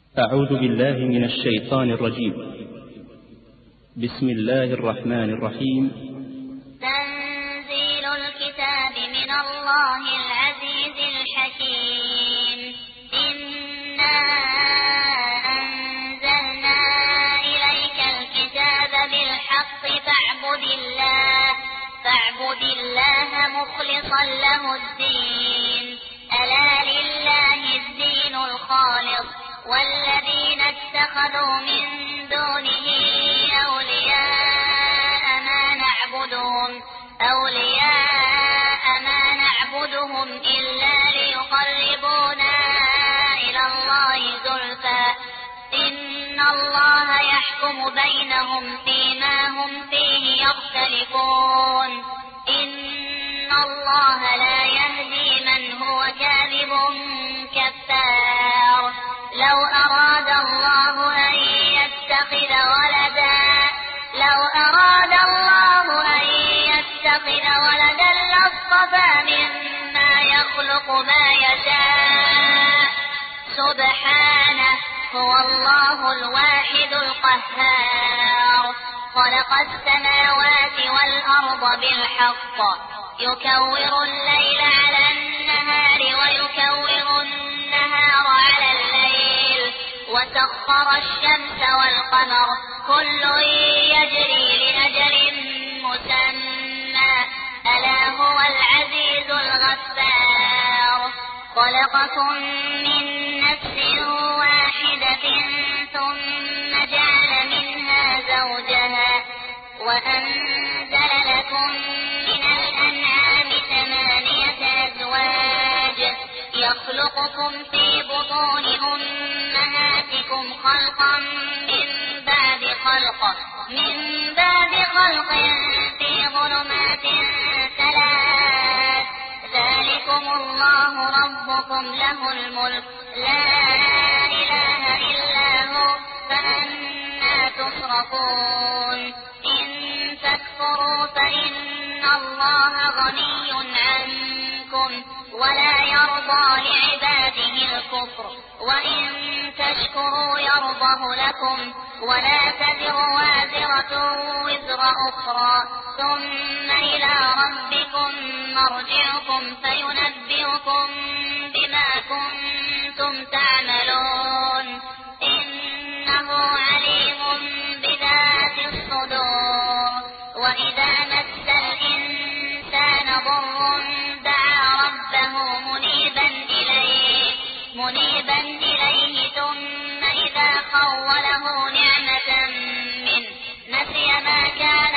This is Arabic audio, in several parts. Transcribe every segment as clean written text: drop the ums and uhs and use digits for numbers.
أعوذ بالله من الشيطان الرجيم. بسم الله الرحمن الرحيم. تنزيل الكتاب من الله العزيز الحكيم. إنا أنزلنا إليك الكتاب بالحق فاعبد الله مخلصا له الدين. ألا لله الدين الخالص والذين اتخذوا من دونه أولياء ما نعبدهم إلا ليقربونا إلى الله زلفى إن الله يحكم بينهم فيما هم فيه يختلفون. إن الله لا يهدي من هو كاذب كفار. لو أراد الله أن يتخذ ولدا لاصطفى مما يخلق ما يشاء سبحانه هو الله الواحد القهار. خلق السماوات والأرض بالحق يكور الليل على النهار ويكور النهار على الليل وسخر الشمس والقمر كل يجري لأجل مسمى ألا هو العزيز الغفار. خلقكم من نفس واحدة ثم جعل منها زوجها وأنزل لكم من الأنعام 8 أزواج يخلقكم في بطون أمهاتكم خلقا من بعد خلق في ظلمات 3. ذلكم الله ربكم له الملك لا إله إلا هو فأنى تصرفون. إن تكفروا فإن الله غني عنكم ولا يرضى لعباده الكفر وإن تشكروا يرضه لكم ولا تزر وازرة وزر أخرى ثم إلى ربكم مرجعكم فينبئكم بما كنتم تعملون. إنه عليم بذات الصدور. وإذا مس الإنسان ضر دعا ربه منيبا إليه ثم إذا خوله نعمة منه نسي ما كان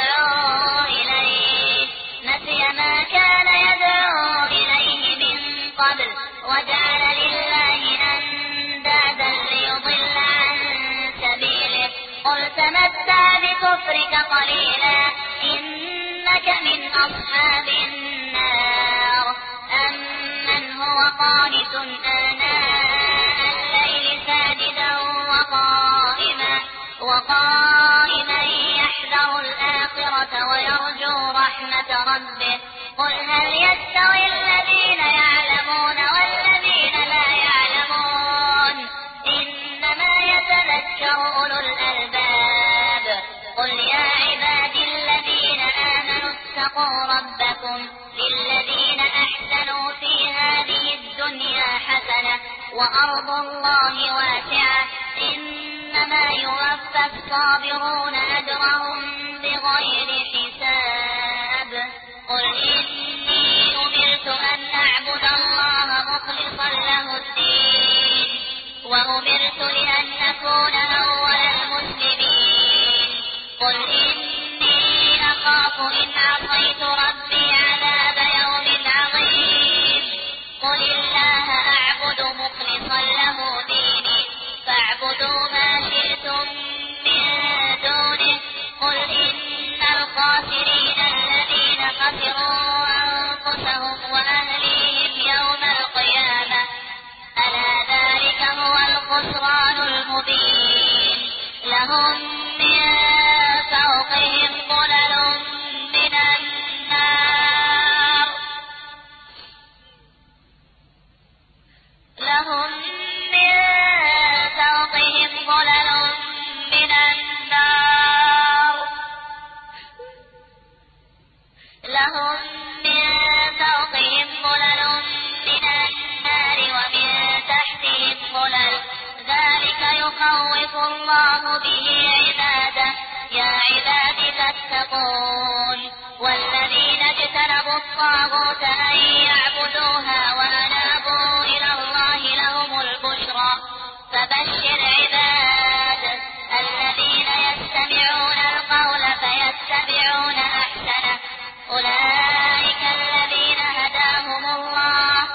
يدعو إليه من قبل وجعل لله أندادا ليضل عن سبيله. قل تمتع بكفرك قليلا إنك من أصحاب النار. أمن هو قانت آناء الليل ساجدا وقائما يحذر الآخرة ويرجو رحمة ربه. قل هل يستوي الذين يعلمون والذين لا يعلمون إنما يتذكر أولو الألباب. قل يا عبادي الذين آمنوا اتقوا ربكم للذين أحسنوا في هذه الدنيا حسنة وأرض الله واسعة إنما يوفى الصابرون أجرهم بغير حساب. قل إني أمرت أن أعبد الله مخلصا له الدين وأمرت لأن أكون أول المسلمين. قل إني أخاف إن عصيت ربي عذاب يوم عظيم. قل الله أعبد مخلصا له ديني فاعبدوا ما شئتم من دونه. قل إن الخاسرين الذين خسروا أنفسهم وأهليهم يوم القيامة ألا ذلك هو الخسران المبين. لهم من فوقهم ظلل من النار لهم من يخوف الله به عباده يا عباد فاتقون والذين اجتنبوا الطاغوت أن يعبدوها وأنابوا إلى الله لهم البشرى فبشر عباد الذين يستمعون القول فيتبعون أحسنه أولئك الذين هداهم الله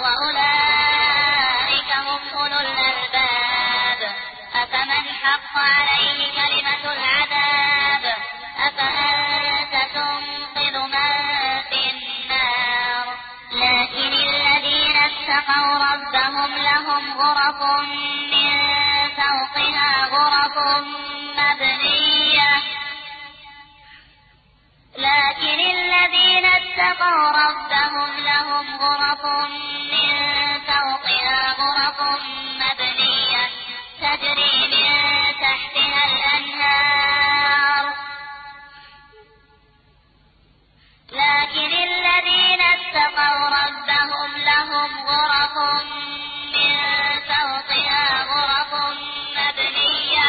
وأولئك هم أولو الألباب أفمن حق عليه كلمة العذاب أفأنت تنقذ من في النار لكن الذين اتقوا ربهم لهم غرف من فوقها غرف مبنية لكن الذين اتقوا ربهم لهم غرف من فوقها غرف مبنية تجري من تحتها الأنهار لكن الذين اتقوا ربهم لهم غرف من فوقها غرف مبنية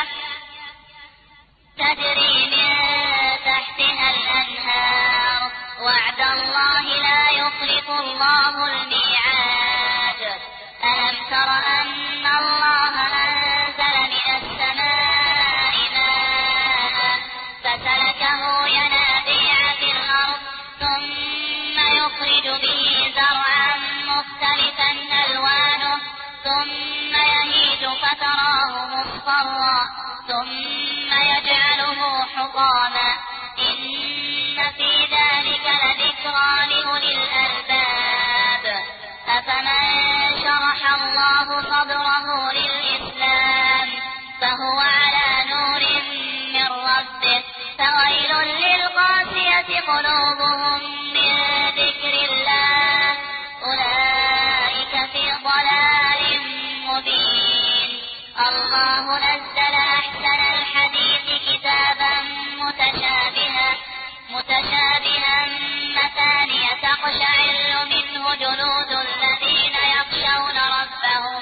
تجري من تحتها الأنهار وعد الله لا يخلف الله الميعاد ألم تر أن الله أنزل من السماء ماء فسلكه ينابيع في الأرض ثم يخرج به زرعا مختلفا ألوانه ثم يهيج فتراه مصفرا ثم يجعله حطاما إن في ذلك لذكرى لأولي الألباب أفمن شرح الله صدره للإسلام فهو على نور من ربه فويل للقاسية قلوبهم من ذكر الله أولئك في ضلال مبين الله نزل أحسن الحديث كتابا متشابها مثانية تقشعر منه جلود الذين يخشون ربهم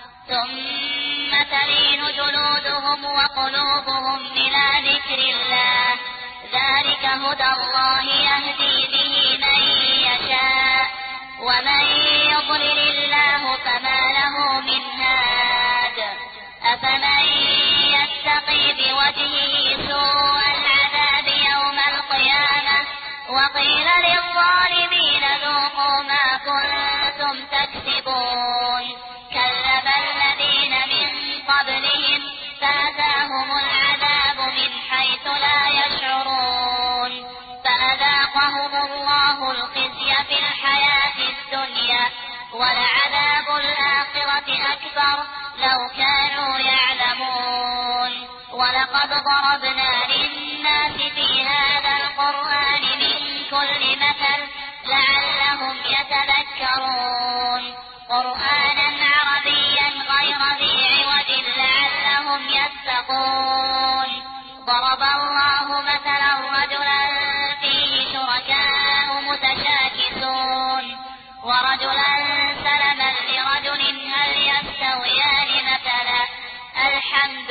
ثم تلين جلودهم وقلوبهم إلى ذكر الله ذلك هدى الله يهدي به من يشاء ومن يضلل الله فما له من هاد أفمن يتقي بوجهه سوء العذاب يوم القيامة وقيل للظالمين ذوقوا ما كنتم تكسبون كذب الذين من قبلهم فأتاهم العذاب من حيث لا يشعرون فأذاقهم الله الخزي في الحياة الدنيا ولعذاب الآخرة أكبر لو كانوا يعلمون ولقد ضربنا للناس في هذا القرآن من كل مثل لعلهم يتذكرون قرآنا عربيا غير ذي عوج لعلهم يتقون ضرب الله مثلا رجلا فيه شركاء متشاكسون ورجلا سلما لرجل هل يستويان مثلا الحمد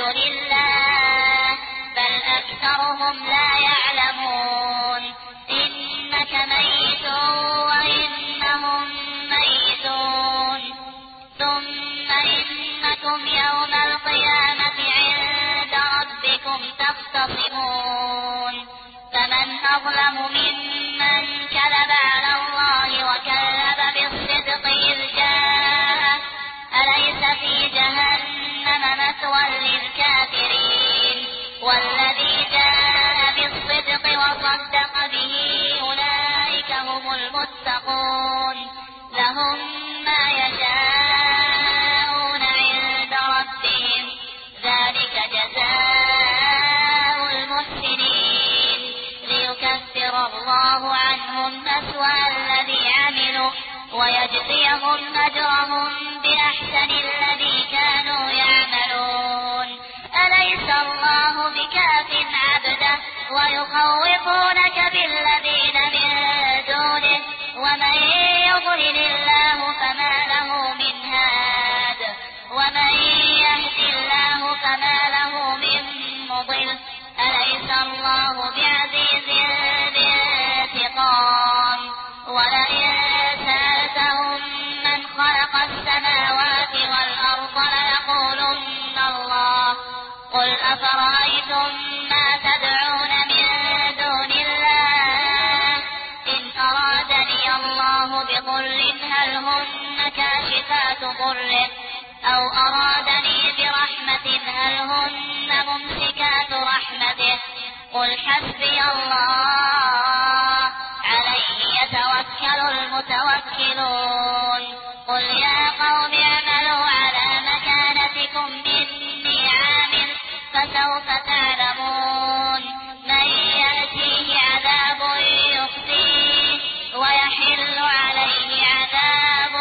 لله بل أكثرهم لا يعلمون إنك ميت وإنهم ميتون ثم إنكم يوم القيامة عند ربكم تختصمون فمن أظلم ممن كذب على الله وكذب بالصدق إذ جاء أليس في جهنم مثوى للكافرين والذي جاء بالصدق وصدق به أولئك هم المتقون لهم ما يشاءون عند ربهم ذلك جزاء المحسنين ليكفر الله عنهم أسوأ الذي عملوا ويجزيهم أجرهم بأحسن الذي كانوا يعملون أليس الله بكاف عبده ويخوفونك بالذين من دونه ومن يضلل الله فما له من هاد ومن يهد الله فما له من مضل أليس الله بعزيز ذي انتقام ولئن سألتهم من خلق السماوات والأرض ليقولن الله قل أفرأيتم ما تدعون من دون الله إن أرادني الله بضر هل هن كاشفات ضره أو أرادني برحمة هل هن ممسكات رحمته قل حسبي الله عليه يتوكل المتوكلون قل يا قوم اعملوا على مكانتكم إني عامل فسوف تعلمون من يأتيه عذاب يخزيه ويحل عليه عذاب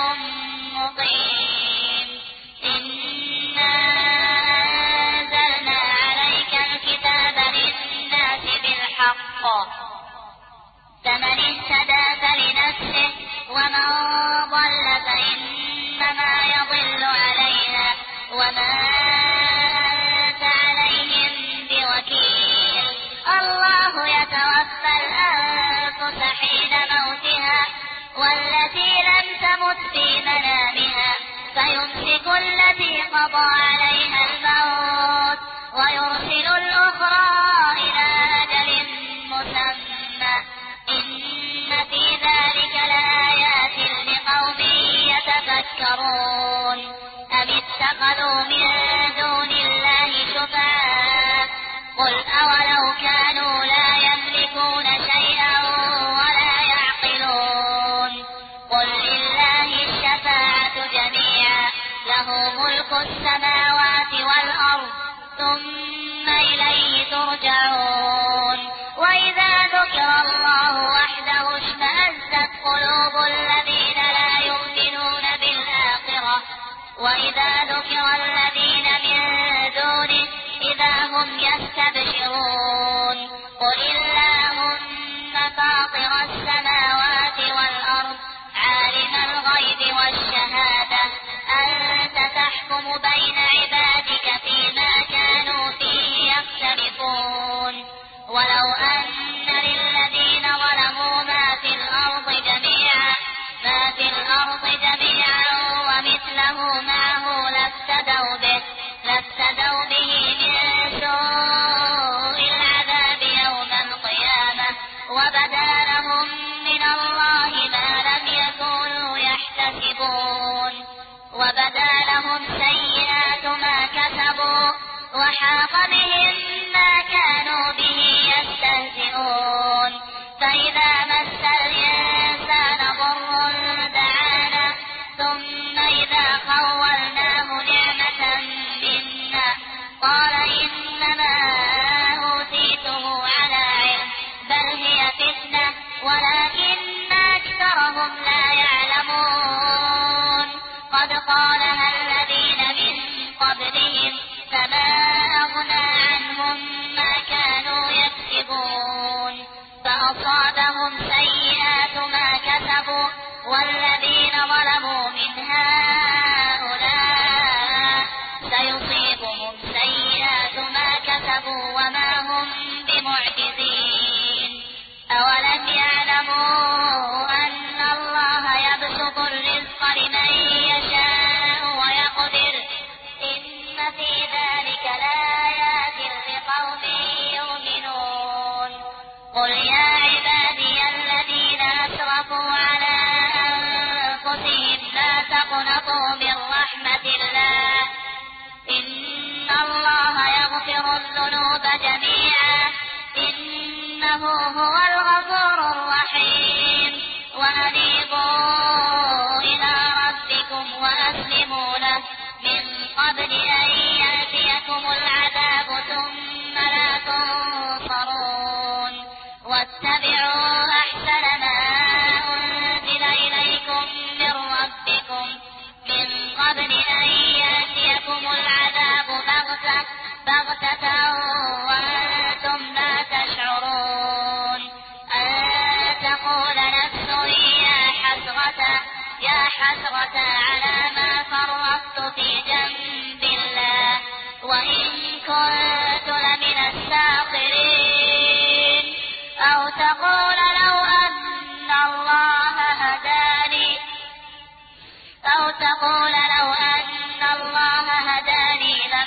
مقيم إنا أنزلنا عليك الكتاب للناس بالحق فمن اهتدى فلنفسه ومن ضل فإنما يضل عليها وما أنت عليهم بوكيل الله يتوفى الأنفس حين موتها والتي لم تمت في منامها فيمسك التي قضى عليها الموت ويرسل الأخرى إلى أجل مسمى إن في ذلك لآيات لقوم يتفكرون أم اتخذوا من دون الله شفعاء قل أولو كانوا لا يملكون شيئا ولا يعقلون قل لله الشفاعة جميعا له ملك السماوات والأرض ثم إليه ترجعون وإذا ذكر الله وحده اشمأزت قلوب الذين لا يؤمنون بالآخرة وإذا ذكر الذين من دونه إذا هم يستبشرون قل اللهم فاطر السماوات والأرض عالم الغيب والشهادة أنت تحكم بين عبادك فيما كانوا فيه يختلفون ولو أن للذين ظلموا ما في الأرض جميعا ومثله معه لافتدوا به من سوء العذاب يوم القيامة وبدا لهم من الله ما لم يكونوا يحتسبون وبدا لهم سيئات ما كسبوا وحاق بهم ما كانوا به يستهزئون فإذا مس الإنسان ضر دعانا ثم إذا خولناه نعمة منا قال إنما أوتيته على علم بل هي فتنة ولكن أكثرهم لا يعلمون قد قالها الذين من قبلهم فما أغنى عنهم ما كانوا يكسبون فأصابهم سيئات ما كسبوا والذين ظلموا من هؤلاء سيصيبهم سيئات ما كسبوا وما هم بمعجزين أولم يعلموا أن الله يبسط الرزق لمن يشاء ويقدر إن في ذلك لآيات لقوم يؤمنون قل يا عبادي الذين أسرفوا على أنفسهم لا تقنطوا من رحمة الله إن الله يغفر الذنوب جميعا إنه هو الغفور الرحيم وأنيبوا إلى ربكم وأسلموا له من قبل أن يأتيكم العذاب ثم لا تنصرون واتبعوا أحسن ما أنزل إليكم من ربكم من قبل أن يأتيكم العذاب بغتة وأنتم لا تشعرون أن تقول نفس يا حسرة على ما فرطت في جنب الله وإن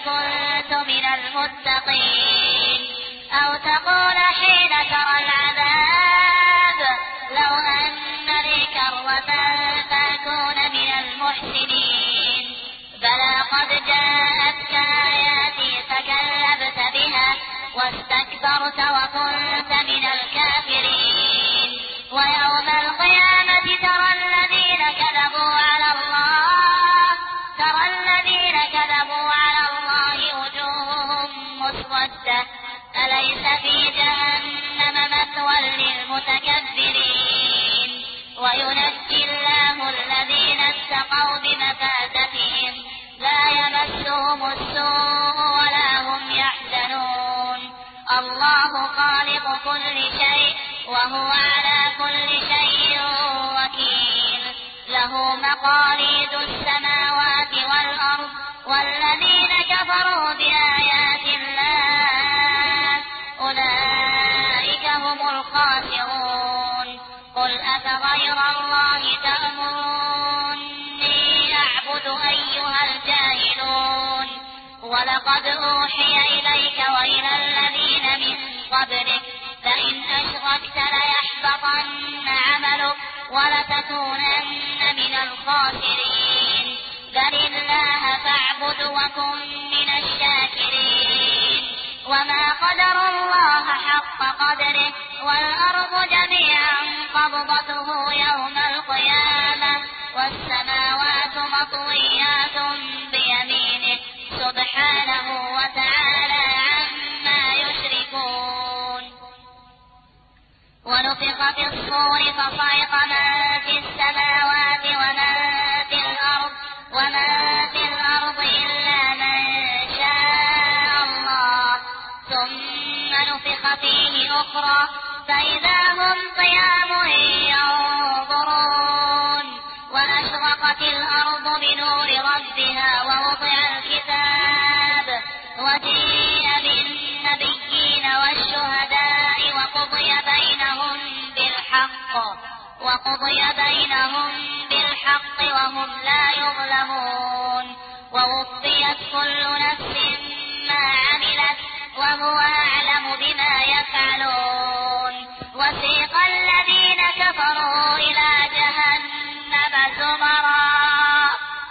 كنت من المتقين. أو تقول حين ترى العذاب لو أن لي كرة فأكون من المحسنين. بلى قد جاءتك آياتي فكذبت بها واستكبرت وكنت من الكافرين. ويوم القيامة ترى الذين كذبوا على الله وجوههم مسودة أليس في جهنم مثوى للمتكبرين. وينجي الله الذين اتقوا بمفازتهم لا يمسهم السوء ولا هم يحزنون. الله خالق كل شيء وهو على كل شيء وكيل. له مقاليد السماوات والأرض والذين كفروا بآيات الله أولئك هم الخاسرون. قل أفغير الله تأمروني أعبد أيها الجاهلون. ولقد أوحي إليك وإلى الذين من قبلك لئن أشركت ليحبطن عملك ولتكونن من الخاسرين. بل الله فاعبد وكن من الشاكرين. وما قدر الله حق قدره والأرض جميعا قبضته يوم القيامة والسماوات مطويات بيمينه سبحانه وتعالى عما يشركون. ونفخ في الصور فصعق من في السماوات ومن في الأرض إلا من شاء الله ثم نفخ فيه أخرى فإذا هم قيام ينظرون. وأشرقت الأرض بنور ربها ووضع الكتاب وجيء بالنبيين والشهداء وقضي بينهم بالحق وهم لا يظلمون. ووفيت كل نفس ما عملت وهو أعلم بما يفعلون. وسيق الذين كفروا إلى جهنم زمرا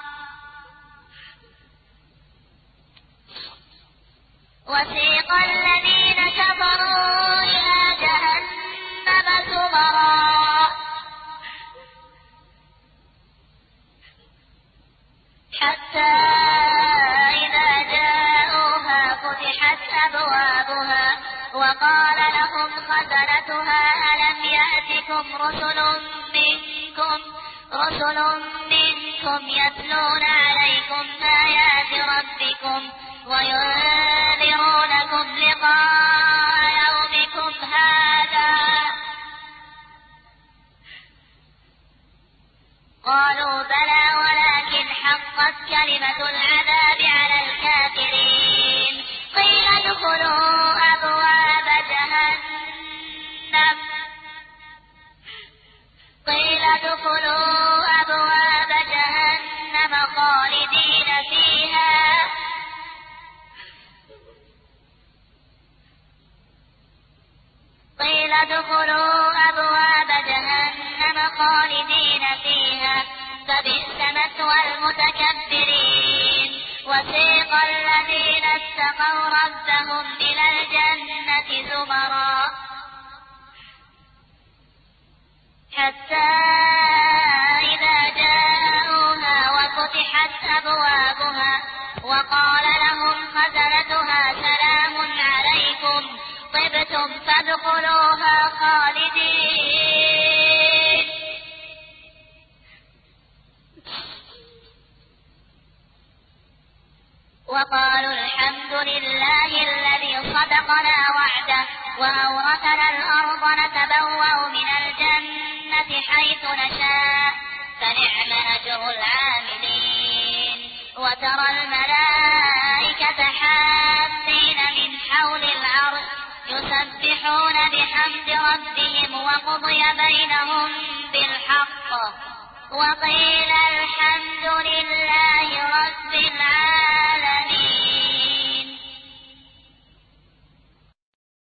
حتى إذا جاءوها فتحت أبوابها وقال لهم خزنتها ألم يأتكم رسل منكم يتلون عليكم آيات ربكم وينذرونكم لقاء يومكم هذا. قالوا بلى ولكن حقت كلمة العذاب على الكافرين. قيل ادخلوا أبواب جهنم خالدين فيها فبئس مثوى المتكبرين. وسيق الذين اتقوا ربهم إلى الجنة زمرا حتى إذا جاءوها وفتحت أبوابها وقال لهم خزنتها سلام عليكم طبتم فادخلوها خالدين. وقالوا الحمد لله الذي صدقنا وعده وأورثنا الأرض نتبوأ من الجنة حيث نشاء فنعم أجر العاملين. وترى الملائكة حافين من حول العرش يسبحون بحمد ربهم وقضي بينهم بالحق وقيل الحمد لله رب العالمين.